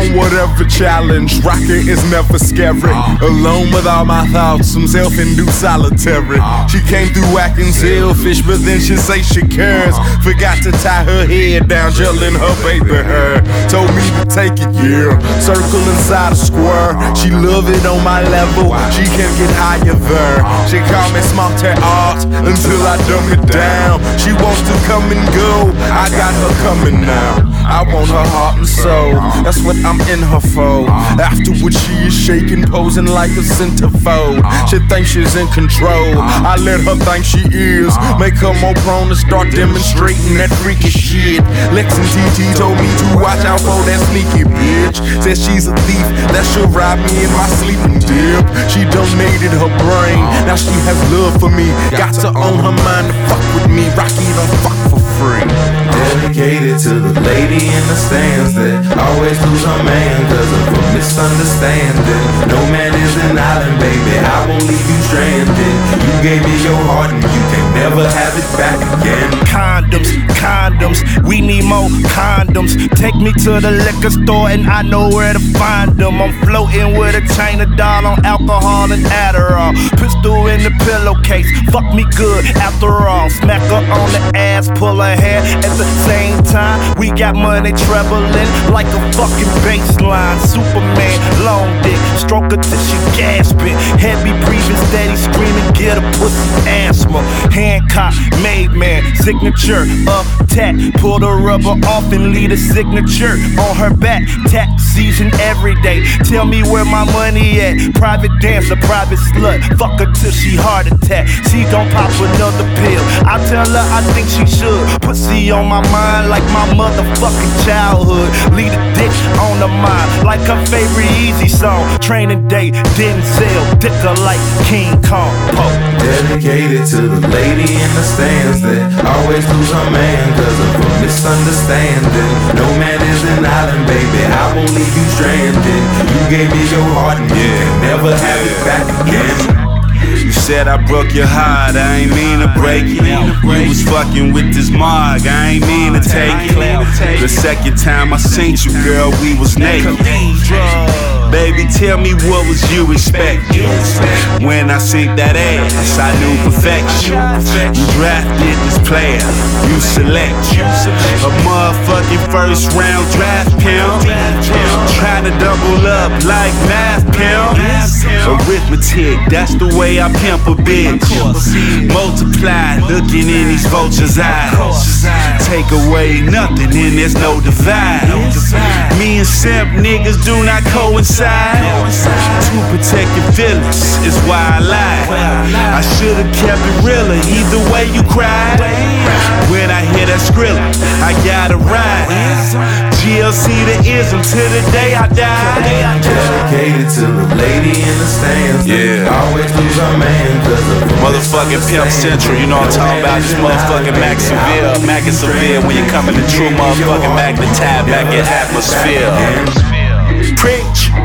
on whatever challenge. Rockin' is never scary. Alone with all my thoughts, I'm self-induced solitary. She came through acting selfish, but then she say she cares. Forgot to tie her head down, gelling her baby hair. Told me to take it, yeah. Circle inside a square. She love it on my level. She can't get higher there. She call me smart art until I dumb it down. She wants to come and go. I got her coming now. I want her heart and soul. That's what I'm in her for. Afterwards she is shaking, posing like a centerfold. She thinks she's in control. I let her think she is. Make her more prone to start demonstrating that freaky shit. Lex and TT told me to watch out for that sneaky bitch. Says she's a thief that she'll rob me in my sleep and dip. She donated her brain, now she has love for me. Got to own her mind to fuck with me. Rocky don't fuck for free. Dedicated to the lady in the stands that always lose her man cause of a misunderstanding. No man is an island, baby, I won't leave you stranded. You gave me your heart and you can never have it back again. Condoms, we need more condoms. Take me to the liquor store and I know where to find them. I'm floating with a China doll on alcohol and Adderall. Pistol in the pillowcase, fuck me good after all. Smack her on the ass, pull her hair at the same time. We got money trebling like a fucking baseline. Superman, long dick, stroke her till she gasping. Heavy breathing, steady screaming, get a pussy asthma. Hancock, made man, signature, tat. Pull the rubber off and leave a signature on her back. Tax season every day. Tell me where my money at. Private dancer, private slut. Fuck her till she heart attack. She gon' pop another pill. I tell her I think she should. Pussy on my mind like my motherfucking childhood. Leave the dick on the mind like her favorite Easy song. Training Day, didn't sell. Dicker like King Kong. Poe. Dedicated to the lady in the stands that always lose her man cause of a misunderstanding. No man is an island, baby, I won't leave you stranded. You gave me your heart and you can never have it back again. You said I broke your heart, I ain't mean to break it. You was fucking with this mark, I ain't mean to take it. The second time I seen you, girl, we was naked. Baby, tell me what was you expecting? When I seen that ass, I knew perfection. You drafted this player, you select a motherfucking first round draft pimp. Try to double up like math pimp. Arithmetic, that's the way I pimp a bitch. Multiply, looking in these vultures' eyes. Take away nothing and there's no divide. Me and simp niggas do not coincide. To protect your feelings is why I lied. I should've kept it realer, either way you cried. When I hear that Skrilla, I gotta ride. GLC the ism till the day I die. Dedicated to the lady in the stands. Yeah. Always lose her man cause of Motherfucking Pimp Central, you know what I'm talking about? This motherfucking Mac Seville. When you come in the true motherfucking Mac, the tab back in atmosphere. Preach.